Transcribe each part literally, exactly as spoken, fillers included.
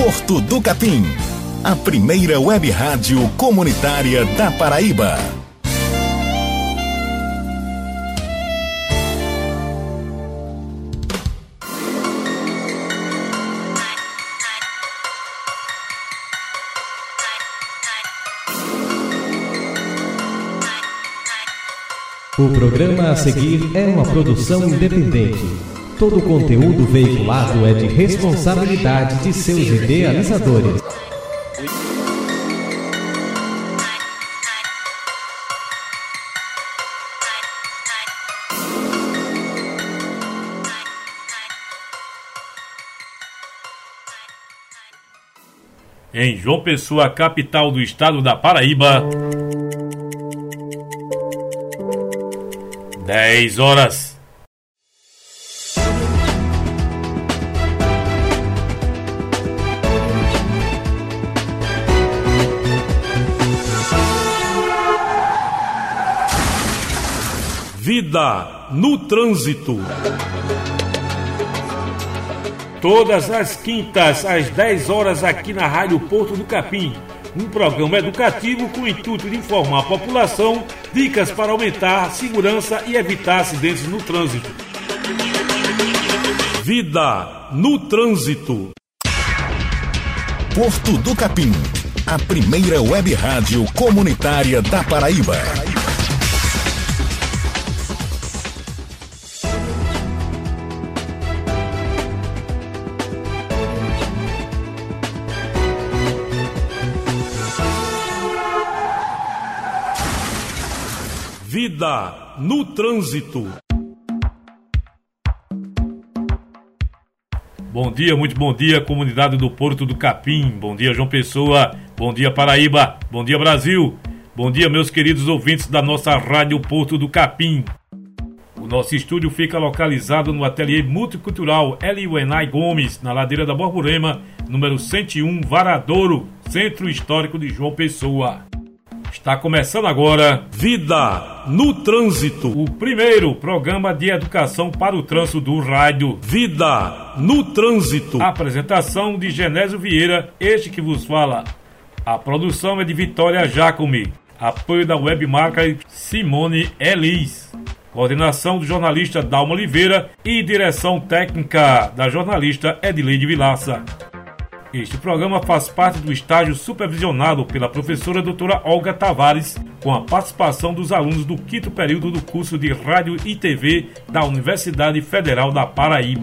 Porto do Capim, a primeira web rádio comunitária da Paraíba. O programa a seguir é uma produção independente. Todo o conteúdo veiculado é de responsabilidade de seus idealizadores. Em João Pessoa, capital do estado da Paraíba, dez horas. Vida no trânsito. Todas as quintas às dez horas aqui na Rádio Porto do Capim. Um programa educativo com o intuito de informar a população dicas para aumentar a segurança e evitar acidentes no trânsito. Vida no trânsito. Porto do Capim, a primeira web rádio comunitária da Paraíba. Vida no trânsito. Bom dia, muito bom dia, comunidade do Porto do Capim. Bom dia, João Pessoa. Bom dia, Paraíba. Bom dia, Brasil. Bom dia, meus queridos ouvintes da nossa Rádio Porto do Capim. O nosso estúdio fica localizado no ateliê multicultural L U N I Gomes, na ladeira da Borborema, número cento e um, Varadouro, Centro Histórico de João Pessoa. Está começando agora Vida no Trânsito, o primeiro programa de educação para o trânsito do rádio. Vida no Trânsito. Apresentação de Genésio Vieira, este que vos fala. A produção é de Vitória Jacome. Apoio da webmarca Simone Elis. Coordenação do jornalista Dalma Oliveira e direção técnica da jornalista Edileide Vilaça. Este programa faz parte do estágio supervisionado pela professora doutora Olga Tavares, com a participação dos alunos do quinto período do curso de Rádio e T V da Universidade Federal da Paraíba.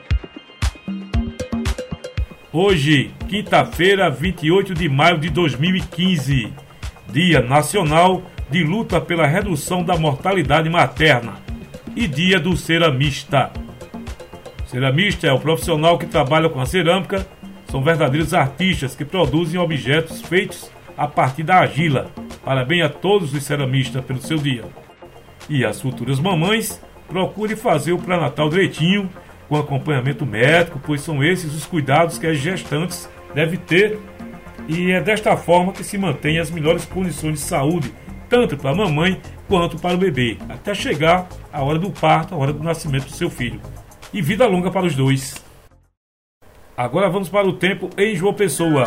Hoje, quinta-feira, vinte e oito de maio de dois mil e quinze, Dia Nacional de Luta pela Redução da Mortalidade Materna e Dia do Ceramista. Ceramista é o profissional que trabalha com a cerâmica. São verdadeiros artistas que produzem objetos feitos a partir da argila. Parabéns a todos os ceramistas pelo seu dia. E as futuras mamães, procure fazer o pré-natal direitinho, com acompanhamento médico, pois são esses os cuidados que as gestantes devem ter. E é desta forma que se mantém as melhores condições de saúde, tanto para a mamãe quanto para o bebê, até chegar a hora do parto, a hora do nascimento do seu filho. E vida longa para os dois. Agora vamos para o tempo em João Pessoa.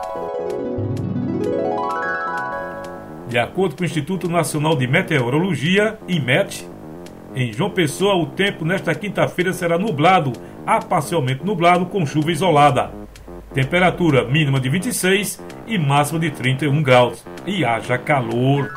De acordo com o Instituto Nacional de Meteorologia, INMET, em João Pessoa o tempo nesta quinta-feira será nublado, a parcialmente nublado com chuva isolada. Temperatura mínima de vinte e seis e máxima de trinta e um graus. E haja calor.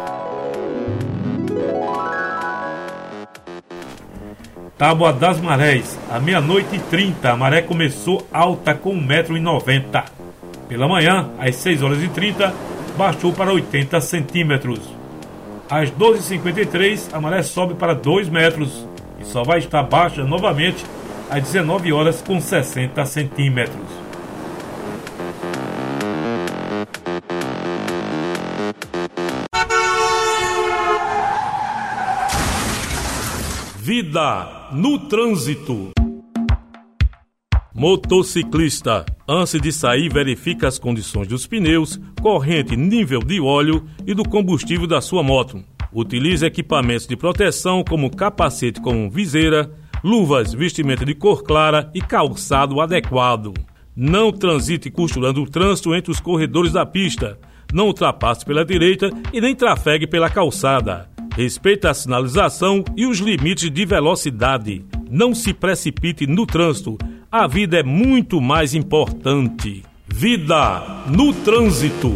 Tábua das Marés, à meia-noite e trinta, a maré começou alta com um metro e noventa. Pela manhã, às seis horas e trinta, baixou para oitenta centímetros. Às doze e cinquenta e três, a maré sobe para dois metros e só vai estar baixa novamente às dezenove horas com sessenta centímetros. Vida no trânsito. Motociclista, antes de sair, verifique as condições dos pneus, corrente, nível de óleo e do combustível da sua moto. Utilize equipamentos de proteção como capacete com viseira, luvas, vestimenta de cor clara e calçado adequado. Não transite costurando o trânsito entre os corredores da pista. Não ultrapasse pela direita e nem trafegue pela calçada. Respeite a sinalização e os limites de velocidade. Não se precipite no trânsito. A vida é muito mais importante. Vida no trânsito.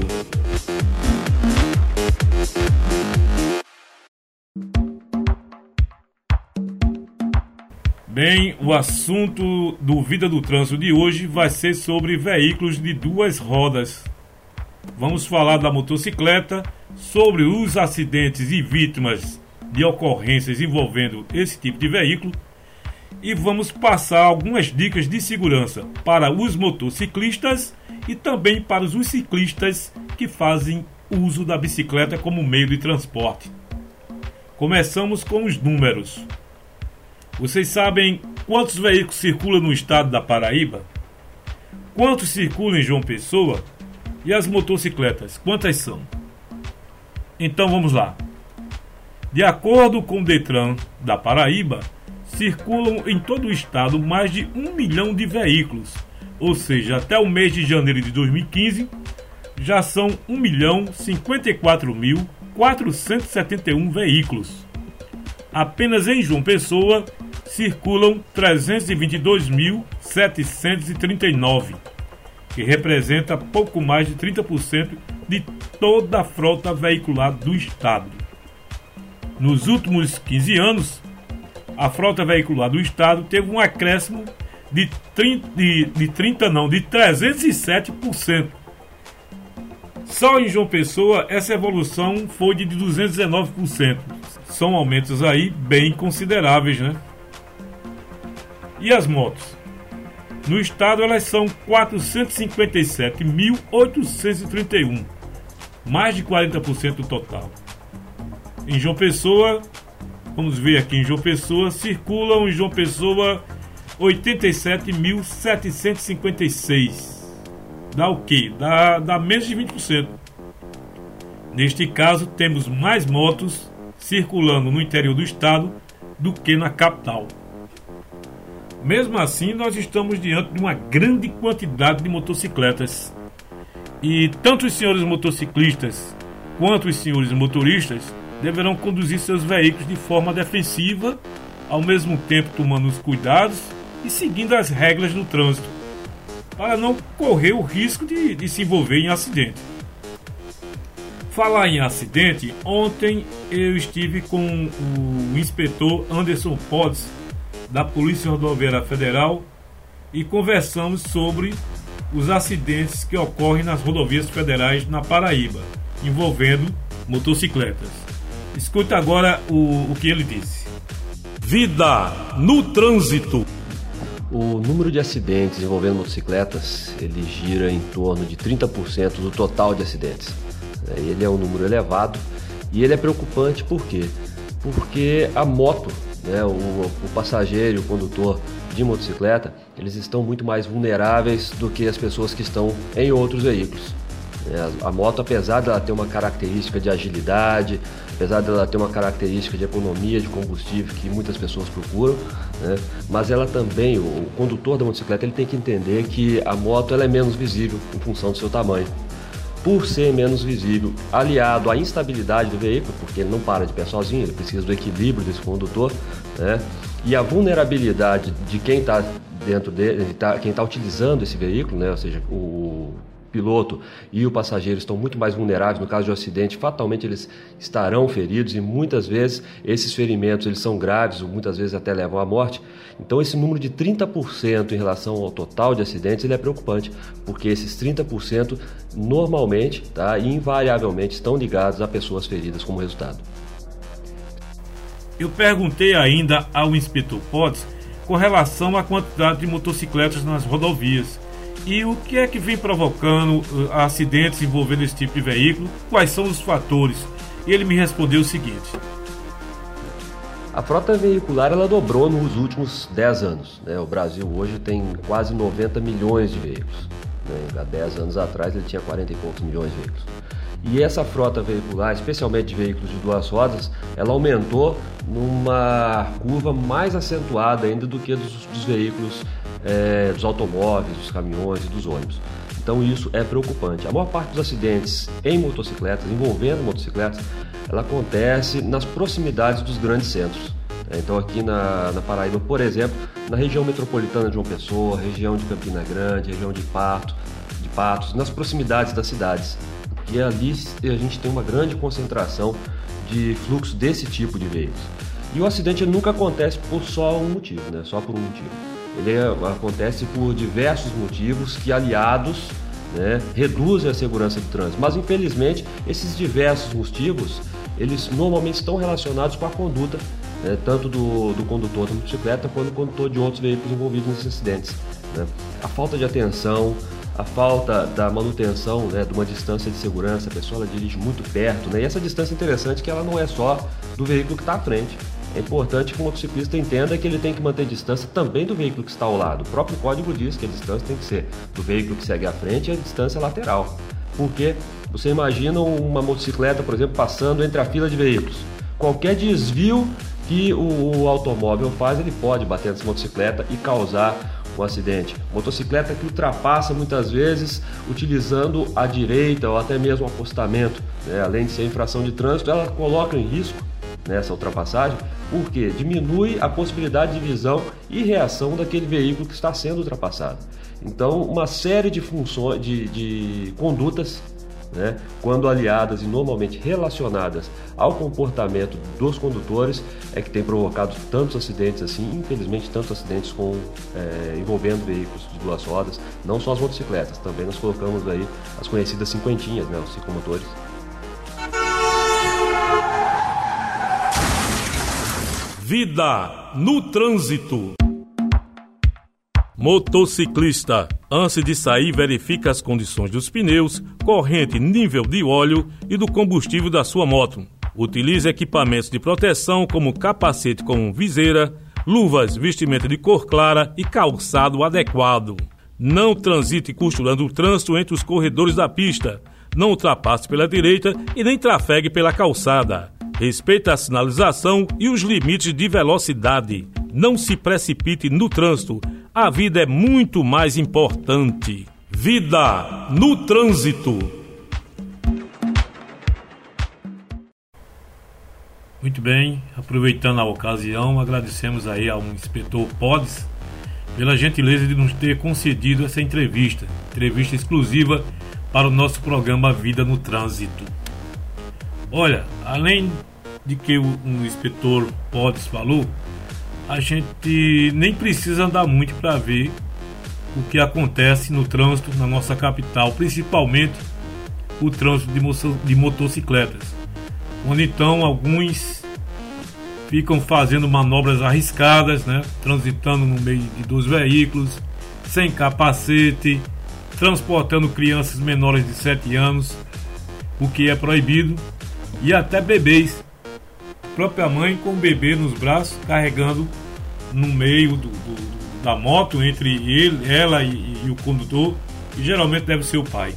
Bem, o assunto do Vida do Trânsito de hoje vai ser sobre veículos de duas rodas. Vamos falar da motocicleta, sobre os acidentes e vítimas de ocorrências envolvendo esse tipo de veículo e vamos passar algumas dicas de segurança para os motociclistas e também para os ciclistas que fazem uso da bicicleta como meio de transporte. Começamos com os números. Vocês sabem quantos veículos circulam no estado da Paraíba? Quantos circulam em João Pessoa? E as motocicletas, quantas são? Então vamos lá. De acordo com o Detran da Paraíba, circulam em todo o estado mais de um milhão de veículos. Ou seja, até o mês de janeiro de dois mil e quinze, já são um milhão cinquenta e quatro mil quatrocentos e setenta e um veículos. Apenas em João Pessoa, circulam trezentos e vinte e dois mil setecentos e trinta e nove, que representa pouco mais de trinta por cento de toda a frota veicular do estado. Nos últimos quinze anos, a frota veicular do estado teve um acréscimo de trinta, de, de trinta não, de trezentos e sete por cento. Só em João Pessoa essa evolução foi de duzentos e dezenove por cento. São aumentos aí bem consideráveis, né? E as motos? No estado elas são quatrocentos e cinquenta e sete mil oitocentos e trinta e um, mais de quarenta por cento do total. Em João Pessoa, vamos ver aqui em João Pessoa, circulam em João Pessoa oitenta e sete mil setecentos e cinquenta e seis. Dá o quê? Dá, dá menos de vinte por cento. Neste caso, temos mais motos circulando no interior do estado do que na capital. Mesmo assim, nós estamos diante de uma grande quantidade de motocicletas. E tanto os senhores motociclistas quanto os senhores motoristas deverão conduzir seus veículos de forma defensiva, ao mesmo tempo tomando os cuidados e seguindo as regras do trânsito, para não correr o risco de, de se envolver em acidente. Falar em acidente, ontem eu estive com o inspetor Anderson Podes, da Polícia Rodoviária Federal, e conversamos sobre os acidentes que ocorrem nas rodovias federais na Paraíba, envolvendo motocicletas. Escuta agora o, o que ele disse. Vida no trânsito. O número de acidentes envolvendo motocicletas, ele gira em torno de trinta por cento do total de acidentes. Ele é um número elevado e ele é preocupante por quê? Porque a moto, né, o, o passageiro e o condutor de motocicleta, eles estão muito mais vulneráveis do que as pessoas que estão em outros veículos. A moto, apesar dela ter uma característica de agilidade, apesar dela ter uma característica de economia de combustível que muitas pessoas procuram, né, mas ela também, o condutor da motocicleta, ele tem que entender que a moto ela é menos visível em função do seu tamanho. Por ser menos visível, aliado à instabilidade do veículo, porque ele não para de pé sozinho, ele precisa do equilíbrio desse condutor, né, e a vulnerabilidade de quem está dentro dele, tá, quem está utilizando esse veículo, né, ou seja, o piloto e o passageiro estão muito mais vulneráveis. No caso de um acidente, fatalmente eles estarão feridos e muitas vezes esses ferimentos eles são graves ou muitas vezes até levam à morte. Então esse número de trinta por cento em relação ao total de acidentes ele é preocupante, porque esses trinta por cento normalmente, tá, e invariavelmente estão ligados a pessoas feridas como resultado. Eu perguntei ainda ao inspetor Podes com relação à quantidade de motocicletas nas rodovias. E o que é que vem provocando uh, acidentes envolvendo esse tipo de veículo? Quais são os fatores? E ele me respondeu o seguinte. A frota veicular ela dobrou nos últimos dez anos. Né? O Brasil hoje tem quase noventa milhões de veículos. Né? Há dez anos atrás ele tinha quarenta e poucos milhões de veículos. E essa frota veicular, especialmente de veículos de duas rodas, ela aumentou numa curva mais acentuada ainda do que dos, dos veículos é, dos automóveis, dos caminhões e dos ônibus. Então isso é preocupante. A maior parte dos acidentes em motocicletas, envolvendo motocicletas, ela acontece nas proximidades dos grandes centros. Então aqui na, na Paraíba, por exemplo, na região metropolitana de João Pessoa, região de Campina Grande, região de, Pato, de Patos, nas proximidades das cidades. E ali a gente tem uma grande concentração de fluxo desse tipo de veículos. E o acidente nunca acontece por só um motivo, né? Só por um motivo. Ele é, acontece por diversos motivos que, aliados, né, reduzem a segurança do trânsito. Mas, infelizmente, esses diversos motivos, eles normalmente estão relacionados com a conduta, né, tanto do, do condutor da motocicleta quanto do condutor de outros veículos envolvidos nesses acidentes, né? A falta de atenção, a falta da manutenção, né, de uma distância de segurança, a pessoa ela dirige muito perto, né? E essa distância é interessante que ela não é só do veículo que está à frente. É importante que o motociclista entenda que ele tem que manter distância também do veículo que está ao lado. O próprio código diz que a distância tem que ser do veículo que segue à frente e a distância lateral. Porque você imagina uma motocicleta, por exemplo, passando entre a fila de veículos. Qualquer desvio que o, o automóvel faz, ele pode bater nessa motocicleta e causar um acidente. Motocicleta que ultrapassa muitas vezes utilizando a direita ou até mesmo o apostamento, né? Além de ser infração de trânsito, ela coloca em risco nessa ultrapassagem, porque diminui a possibilidade de visão e reação daquele veículo que está sendo ultrapassado. Então, uma série de funções, de, de condutas, né, quando aliadas e normalmente relacionadas ao comportamento dos condutores, é que tem provocado tantos acidentes assim, infelizmente tantos acidentes com, é, envolvendo veículos de duas rodas, não só as motocicletas, também nós colocamos aí as conhecidas cinquentinhas, né, os ciclomotores. Vida no trânsito. Motociclista, antes de sair, verifique as condições dos pneus, corrente, nível de óleo e do combustível da sua moto. Utilize equipamentos de proteção como capacete com viseira, luvas, vestimenta de cor clara e calçado adequado. Não transite costurando o trânsito entre os corredores da pista. Não ultrapasse pela direita e nem trafegue pela calçada. Respeite a sinalização e os limites de velocidade. Não se precipite no trânsito. A vida é muito mais importante. Vida no trânsito. Muito bem, aproveitando a ocasião, agradecemos aí ao inspetor Podes pela gentileza de nos ter concedido essa entrevista, entrevista exclusiva para o nosso programa Vida no Trânsito. Olha, além de que o, o inspetor Podes falou, a gente nem precisa andar muito para ver o que acontece no trânsito na nossa capital, principalmente o trânsito de, mo- de motocicletas, onde então alguns ficam fazendo manobras arriscadas, né? Transitando no meio de dois veículos, sem capacete, transportando crianças menores de sete anos, o que é proibido, e até bebês, a própria mãe com o bebê nos braços, carregando no meio do, do, da moto, entre ele, ela e, e o condutor, que geralmente deve ser o pai.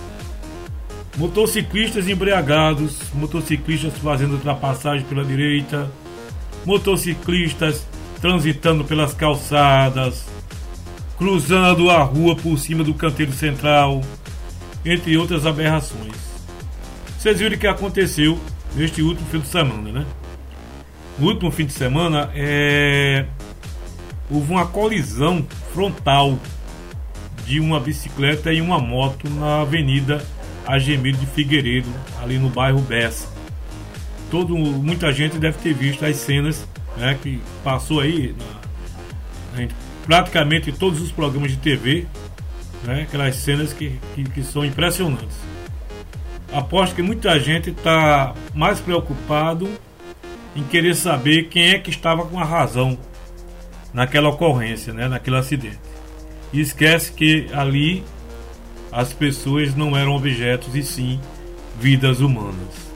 Motociclistas embriagados, motociclistas fazendo ultrapassagem pela direita, motociclistas transitando pelas calçadas, cruzando a rua por cima do canteiro central, entre outras aberrações. Vocês viram o que aconteceu neste último fim de semana, né? No último fim de semana, é... houve uma colisão frontal de uma bicicleta e uma moto na Avenida Agemiro de Figueiredo, ali no bairro Bessa. Todo, muita gente deve ter visto as cenas, né, que passou aí na, em praticamente todos os programas de T V, né, aquelas cenas que, que, que são impressionantes. Aposto que muita gente está mais preocupado em querer saber quem é que estava com a razão naquela ocorrência, né, naquele acidente. E esquece que ali as pessoas não eram objetos e sim vidas humanas.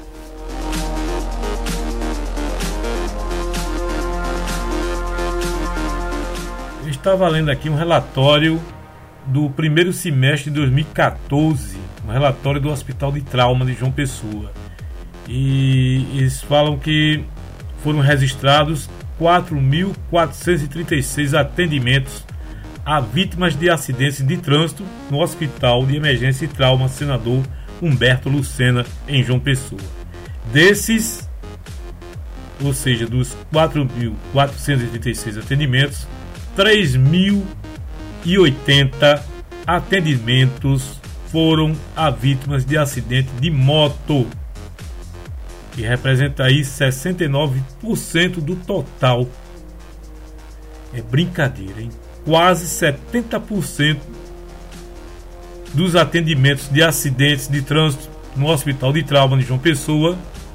Eu estava lendo aqui um relatório do primeiro semestre de dois mil e catorze, um relatório do Hospital de Trauma de João Pessoa. E eles falam que foram registrados quatro mil quatrocentos e trinta e seis atendimentos a vítimas de acidentes de trânsito no Hospital de Emergência e Trauma Senador Humberto Lucena, em João Pessoa. Desses, ou seja, dos quatro mil quatrocentos e oitenta e seis atendimentos, três mil e oitenta atendimentos foram a vítimas de acidente de moto, que representa aí sessenta e nove por cento do total. É brincadeira, hein? Quase setenta por cento dos atendimentos de acidentes de trânsito no Hospital de Trauma de João Pessoa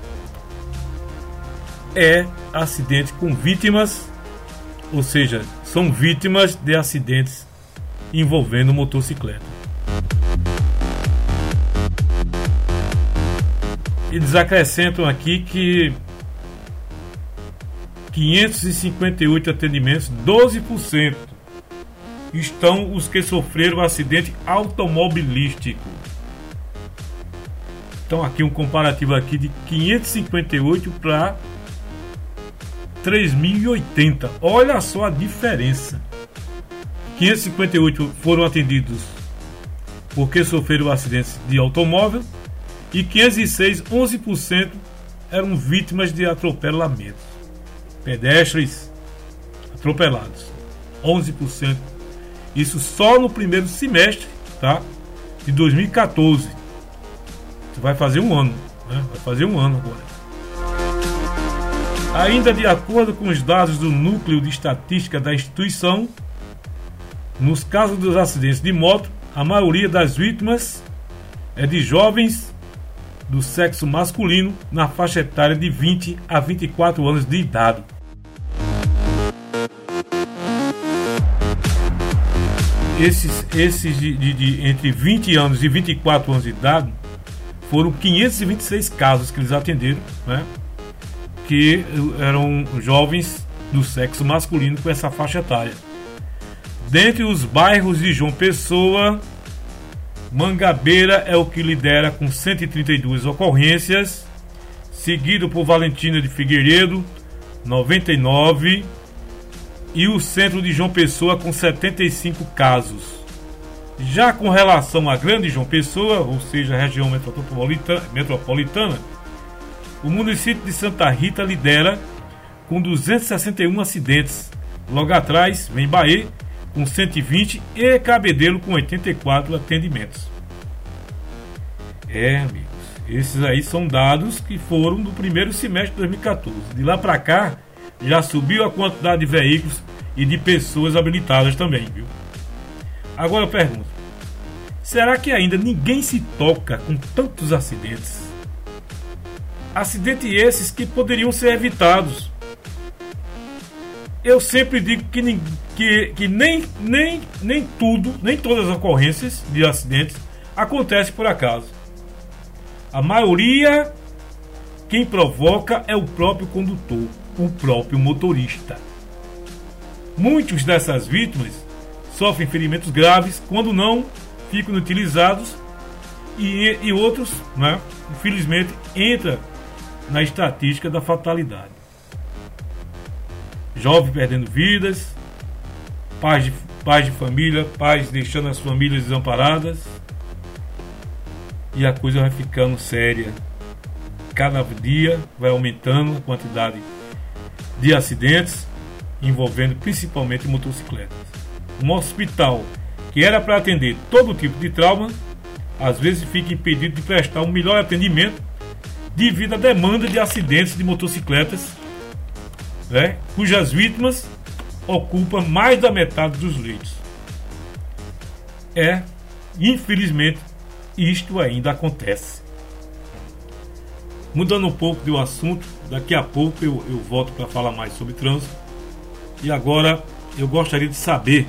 é acidente com vítimas, ou seja, são vítimas de acidentes envolvendo motocicleta. Eles acrescentam aqui que quinhentos e cinquenta e oito atendimentos, doze por cento estão os que sofreram acidente automobilístico. Então aqui um comparativo aqui de quinhentos e cinquenta e oito para três mil e oitenta. Olha só a diferença. quinhentos e cinquenta e oito foram atendidos porque sofreram acidentes de automóvel e quinhentos e seis, onze por cento, eram vítimas de atropelamentos. Pedestres atropelados, onze por cento. Isso só no primeiro semestre, tá? De dois mil e catorze. Você vai fazer um ano, né? Vai fazer um ano agora. Ainda de acordo com os dados do Núcleo de Estatística da instituição, nos casos dos acidentes de moto, a maioria das vítimas é de jovens do sexo masculino na faixa etária de vinte a vinte e quatro anos de idade. Esses, esses de, de, de entre vinte anos e vinte e quatro anos de idade foram quinhentos e vinte e seis casos que eles atenderam, né? Que eram jovens do sexo masculino com essa faixa etária. Dentre os bairros de João Pessoa, Mangabeira é o que lidera com cento e trinta e duas ocorrências, seguido por Valentina de Figueiredo, noventa e nove, e o centro de João Pessoa com setenta e cinco casos. Já com relação à Grande João Pessoa, ou seja, a região metropolitana, metropolitana, o município de Santa Rita lidera com duzentos e sessenta e um acidentes. Logo atrás vem Bahia com cento e vinte e Cabedelo com oitenta e quatro atendimentos. É, amigos, esses aí são dados que foram do primeiro semestre de dois mil e catorze. De lá para cá, já subiu a quantidade de veículos e de pessoas habilitadas também, viu? Agora eu pergunto, será que ainda ninguém se toca com tantos acidentes? Acidentes esses que poderiam ser evitados. Eu sempre digo que, que, que nem, nem, nem tudo, nem todas as ocorrências de acidentes acontecem por acaso. A maioria, quem provoca é o próprio condutor, o próprio motorista. Muitos dessas vítimas sofrem ferimentos graves, quando não ficam utilizados, e, e outros, né, infelizmente, entram na estatística da fatalidade. Jovens perdendo vidas, pais de, pais de família, pais deixando as famílias desamparadas, e a coisa vai ficando séria. Cada dia vai aumentando a quantidade de acidentes envolvendo principalmente motocicletas. Um hospital que era para atender todo tipo de trauma, às vezes fica impedido de prestar um melhor atendimento devido à demanda de acidentes de motocicletas, né, cujas vítimas ocupam mais da metade dos leitos. É, infelizmente, isto ainda acontece. Mudando um pouco do assunto, daqui a pouco eu, eu volto para falar mais sobre trânsito. E agora eu gostaria de saber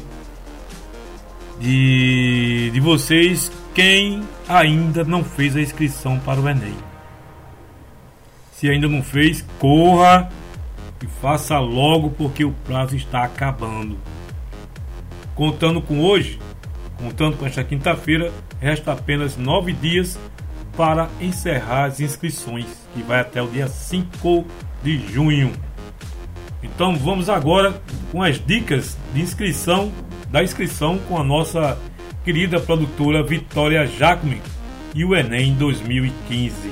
de, de vocês quem ainda não fez a inscrição para o Enem. Se ainda não fez, corra e faça logo, porque o prazo está acabando. Contando com hoje, contando com esta quinta-feira, resta apenas nove dias para encerrar as inscrições, que vai até o dia cinco de junho. Então vamos agora com as dicas de inscrição da inscrição com a nossa querida produtora Vitória Jacome e o Enem dois mil e quinze.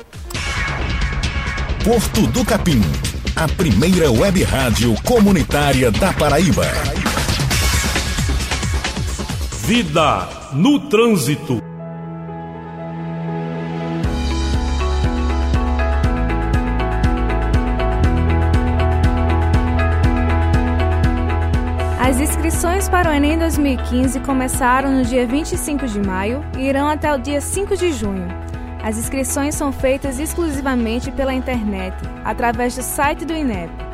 Porto do Capim, a primeira web rádio comunitária da Paraíba. Vida no trânsito. As inscrições para o Enem dois mil e quinze começaram no dia vinte e cinco de maio e irão até o dia cinco de junho. As inscrições são feitas exclusivamente pela internet, através do site do I N E P.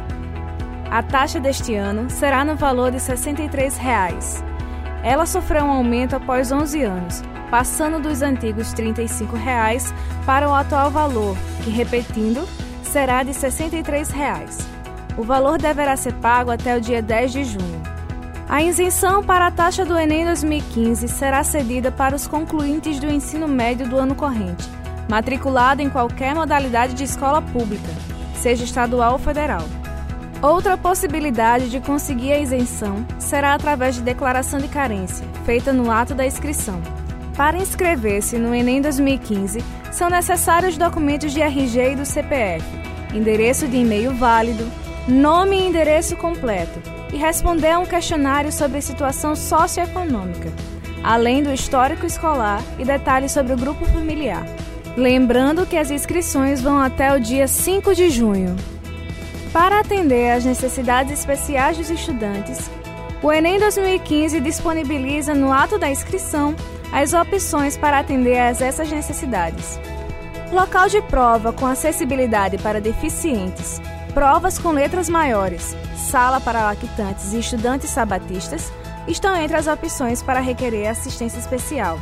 A taxa deste ano será no valor de sessenta e três reais. Ela sofreu um aumento após onze anos, passando dos antigos trinta e cinco reais para o atual valor, que, repetindo, será de sessenta e três reais. O valor deverá ser pago até o dia dez de junho. A isenção para a taxa do Enem dois mil e quinze será cedida para os concluintes do ensino médio do ano corrente, matriculado em qualquer modalidade de escola pública, seja estadual ou federal. Outra possibilidade de conseguir a isenção será através de declaração de carência, feita no ato da inscrição. Para inscrever-se no Enem dois mil e quinze, são necessários documentos de R G e do C P F, endereço de e-mail válido, nome e endereço completo, e responder a um questionário sobre situação socioeconômica, além do histórico escolar e detalhes sobre o grupo familiar. Lembrando que as inscrições vão até o dia cinco de junho. Para atender às necessidades especiais dos estudantes, o Enem dois mil e quinze disponibiliza no ato da inscrição as opções para atender a essas necessidades. Local de prova com acessibilidade para deficientes, provas com letras maiores, sala para lactantes e estudantes sabatistas estão entre as opções para requerer assistência especial.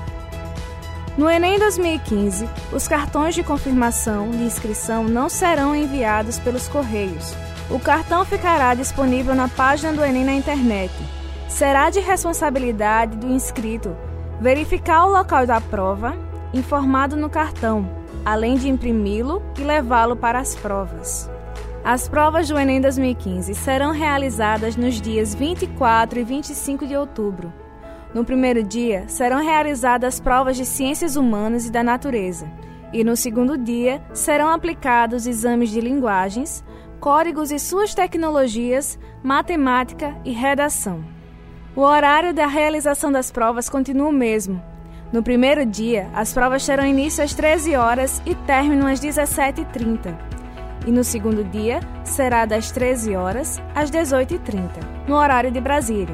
No Enem dois mil e quinze, os cartões de confirmação de inscrição não serão enviados pelos Correios. O cartão ficará disponível na página do Enem na internet. Será de responsabilidade do inscrito verificar o local da prova, informado no cartão, além de imprimi-lo e levá-lo para as provas. As provas do Enem dois mil e quinze serão realizadas nos dias vinte e quatro e vinte e cinco de outubro. No primeiro dia, serão realizadas provas de Ciências Humanas e da Natureza, e no segundo dia, serão aplicados exames de linguagens, códigos e suas tecnologias, matemática e redação. O horário da realização das provas continua o mesmo. No primeiro dia, as provas terão início às treze horas e término às dezessete e trinta. E no segundo dia, será das treze horas às dezoito e trinta, no horário de Brasília.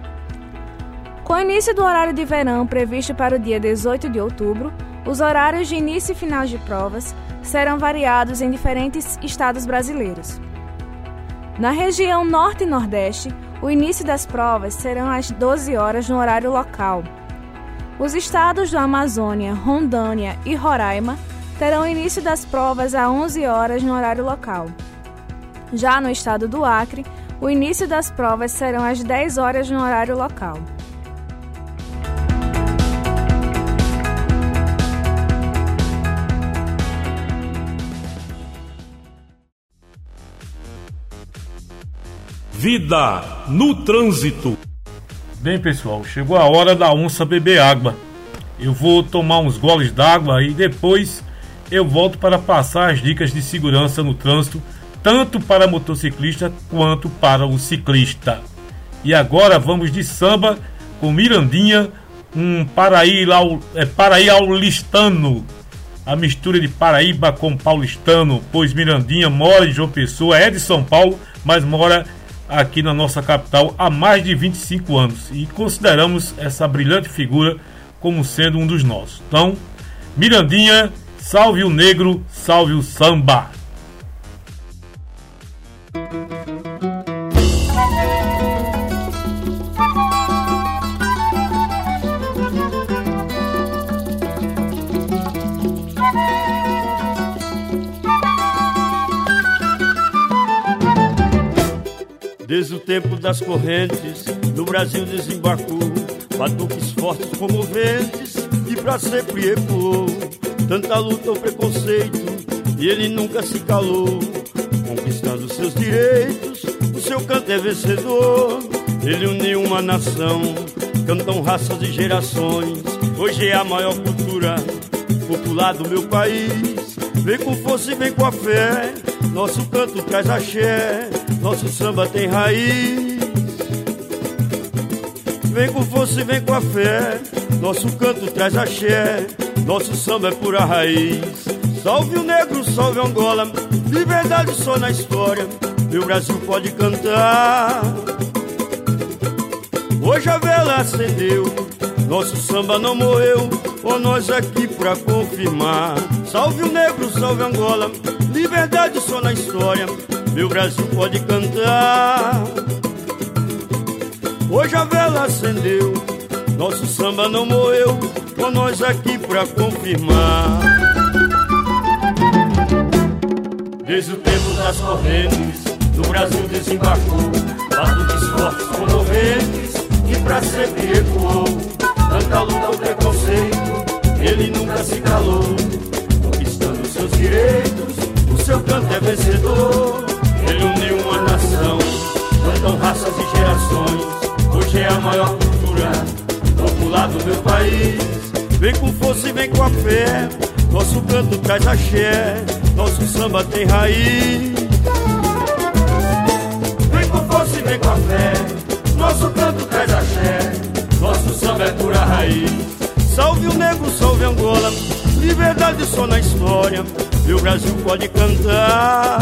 Com o início do horário de verão previsto para o dia dezoito de outubro, os horários de início e final de provas serão variados em diferentes estados brasileiros. Na região Norte e Nordeste, o início das provas serão às doze horas no horário local. Os estados do Amazônia, Rondônia e Roraima terão o início das provas às onze horas no horário local. Já no estado do Acre, o início das provas serão às dez horas no horário local. Vida no trânsito. Bem, pessoal, chegou a hora da onça beber água. Eu vou tomar uns goles d'água e depois eu volto para passar as dicas de segurança no trânsito, tanto para motociclista quanto para o ciclista. E agora vamos de samba com Mirandinha, um Paraí, é, Paraí aulistano, a mistura de Paraíba com paulistano, pois Mirandinha mora em João Pessoa, é de São Paulo, mas mora aqui na nossa capital há mais de vinte e cinco anos e consideramos essa brilhante figura como sendo um dos nossos. Então, Mirandinha, salve o negro, salve o samba. Desde o tempo das correntes, no Brasil desembarcou batuques fortes comoventes e pra sempre ecoou. Tanta luta ou preconceito e ele nunca se calou, conquistando seus direitos, o seu canto é vencedor. Ele uniu uma nenhuma nação. Cantam raças e gerações. Hoje é a maior cultura popular do meu país. Vem com força e vem com a fé. Nosso canto traz axé. Nosso samba tem raiz. Vem com força e vem com a fé. Nosso canto traz axé. Nosso samba é pura raiz. Salve o negro, salve Angola. Liberdade só na história. Meu Brasil pode cantar. Hoje a vela acendeu. Nosso samba não morreu. Ó nós aqui pra confirmar. Salve o negro, salve Angola. Liberdade só na história. Meu Brasil pode cantar. Hoje a vela acendeu. Nosso samba não morreu. Ó nós aqui pra confirmar. Desde o tempo das correntes, no Brasil desembarcou batuques fortes comoventes, que pra sempre ecoou. Tanta luta o preconceito, ele nunca se calou. Conquistando seus direitos, o seu canto é vencedor. Ele uniu uma nação, cantam raças e gerações. Hoje é a maior cultura popular do meu país. Vem com força e vem com a fé. Nosso canto traz axé. Nosso samba tem raiz. Vem com força e vem com a fé. Nosso canto traz axé. Nosso samba é pura raiz. Salve o negro, salve Angola. Liberdade só na história. Meu Brasil pode cantar.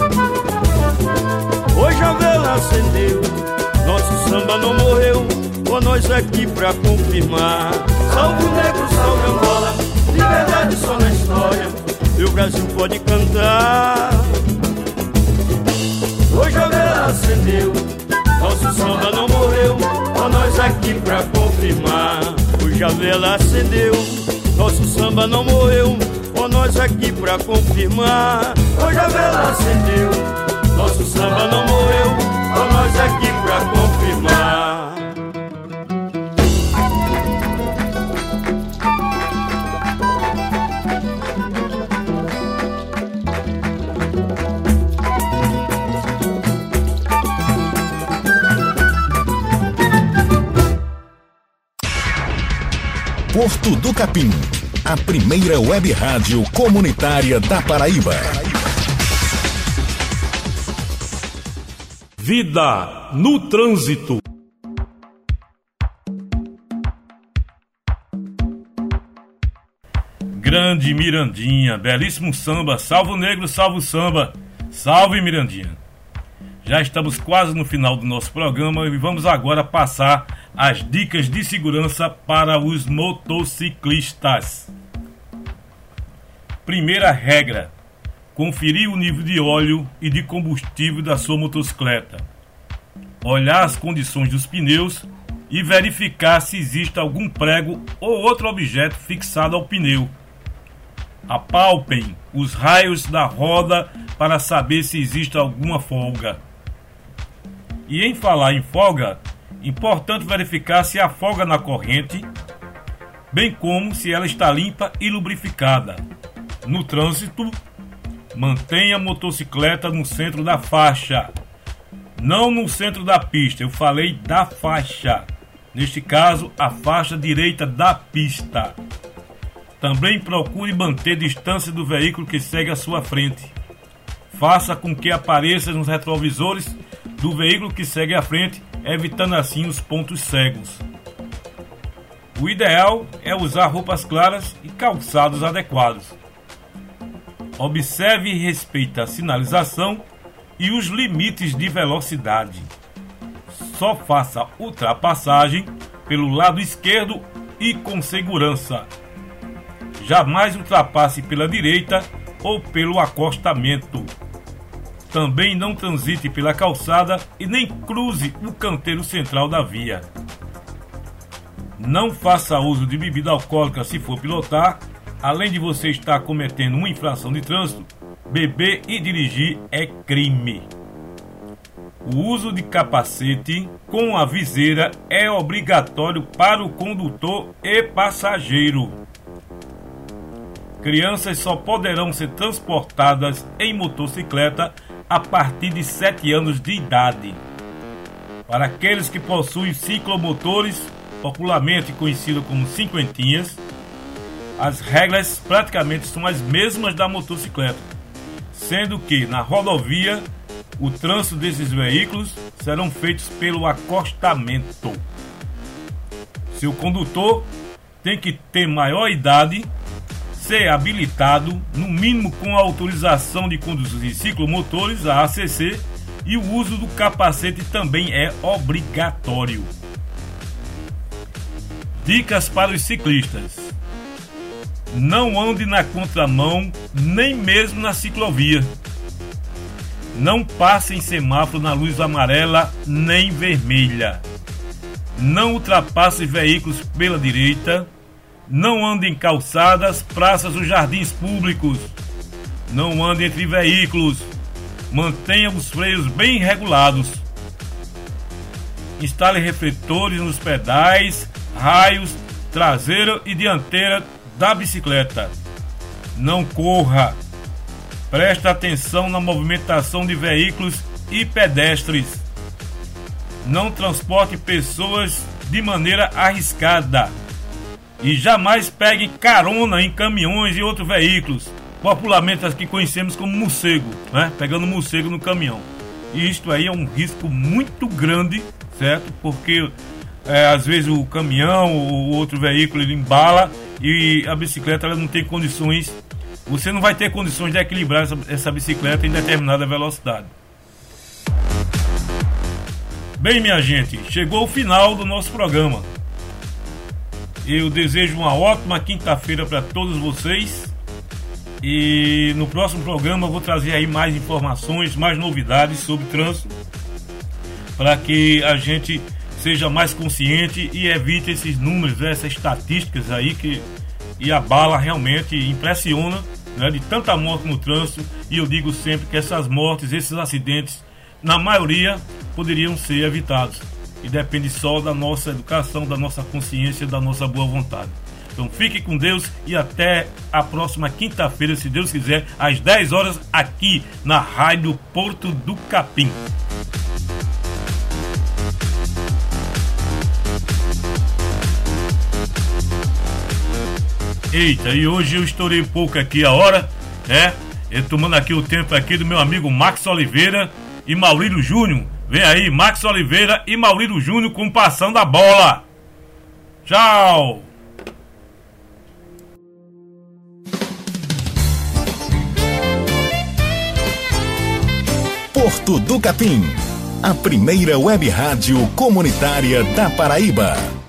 Hoje a vela acendeu. Nosso samba não morreu. Ó nós aqui pra confirmar. Salve o negro, salve Angola. Liberdade só na história. Meu Brasil pode cantar. Hoje a vela acendeu. Nosso samba não morreu. Ó nós aqui pra confirmar. Hoje a vela acendeu. Nosso samba não morreu. Ó nós aqui pra confirmar. Hoje a vela acendeu. Nosso samba não morreu. Ó nós aqui pra confirmar. Porto do Capim, a primeira web rádio comunitária da Paraíba. Vida no trânsito. Grande Mirandinha, belíssimo samba. Salve o negro, salve o samba. Salve Mirandinha. Já estamos quase no final do nosso programa e vamos agora passar as dicas de segurança para os motociclistas. Primeira regra: conferir o nível de óleo e de combustível da sua motocicleta. Olhar as condições dos pneus e verificar se existe algum prego ou outro objeto fixado ao pneu. Apalpem os raios da roda para saber se existe alguma folga. E em falar em folga, importante verificar se há folga na corrente, bem como se ela está limpa e lubrificada. No trânsito, mantenha a motocicleta no centro da faixa, não no centro da pista. Eu falei da faixa, neste caso a faixa direita da pista. Também procure manter distância do veículo que segue à sua frente. Faça com que apareça nos retrovisores do veículo que segue à frente, evitando assim os pontos cegos. O ideal é usar roupas claras e calçados adequados. Observe e respeite a sinalização e os limites de velocidade. Só faça ultrapassagem pelo lado esquerdo e com segurança. Jamais ultrapasse pela direita ou pelo acostamento. Também não transite pela calçada e nem cruze o canteiro central da via. Não faça uso de bebida alcoólica se for pilotar. Além de você estar cometendo uma infração de trânsito, beber e dirigir é crime. O uso de capacete com a viseira é obrigatório para o condutor e passageiro. Crianças só poderão ser transportadas em motocicleta a partir de sete anos de idade. Para aqueles que possuem ciclomotores, popularmente conhecidos como cinquentinhas, as regras praticamente são as mesmas da motocicleta, sendo que na rodovia o trânsito desses veículos serão feitos pelo acostamento. Seu condutor tem que ter maior idade, ser habilitado, no mínimo com a autorização de conduzir ciclomotores, a A C C, e o uso do capacete também é obrigatório. Dicas para os ciclistas: não ande na contramão, nem mesmo na ciclovia. Não passe em semáforo na luz amarela nem vermelha. Não ultrapasse veículos pela direita. Não ande em calçadas, praças ou jardins públicos. Não ande entre veículos. Mantenha os freios bem regulados. Instale refletores nos pedais, raios, traseira e dianteira da bicicleta. Não corra. Preste atenção na movimentação de veículos e pedestres. Não transporte pessoas de maneira arriscada. E jamais pegue carona em caminhões e outros veículos, popularmente as que conhecemos como morcego, né? Pegando morcego no caminhão. E isto aí é um risco muito grande, certo? Porque é, às vezes o caminhão ou outro veículo ele embala e a bicicleta ela não tem condições, você não vai ter condições de equilibrar essa, essa bicicleta em determinada velocidade. Bem, minha gente, chegou o final do nosso programa. Eu desejo uma ótima quinta-feira para todos vocês. E no próximo programa eu vou trazer aí mais informações, mais novidades sobre trânsito, para que a gente seja mais consciente e evite esses números, essas estatísticas aí que e abala realmente, impressiona, né, de tanta morte no trânsito. E eu digo sempre que essas mortes, esses acidentes, na maioria poderiam ser evitados. E depende só da nossa educação, da nossa consciência, da nossa boa vontade. Então fique com Deus e até a próxima quinta-feira, se Deus quiser, às dez horas, aqui na Rádio Porto do Capim. Eita, e hoje eu estourei um pouco aqui a hora, né? Eu tomando aqui o tempo aqui do meu amigo Max Oliveira e Maurílio Júnior. Vem aí, Max Oliveira e Maurílio Júnior com Passando a Bola. Tchau! Porto do Capim, a primeira web rádio comunitária da Paraíba.